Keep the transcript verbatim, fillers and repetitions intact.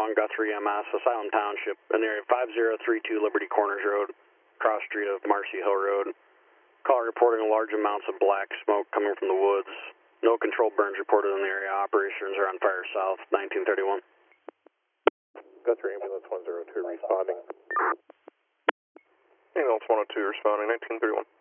one, Guthrie M S, Asylum Township, in the area five zero three two Liberty Corners Road, cross street of Marcy Hill Road. Call reporting large amounts of black smoke coming from the woods. No controlled burns reported in the area. Operations are on fire south, nineteen thirty-one. Guthrie Ambulance one zero two responding. Ambulance one oh two responding, nineteen thirty-one.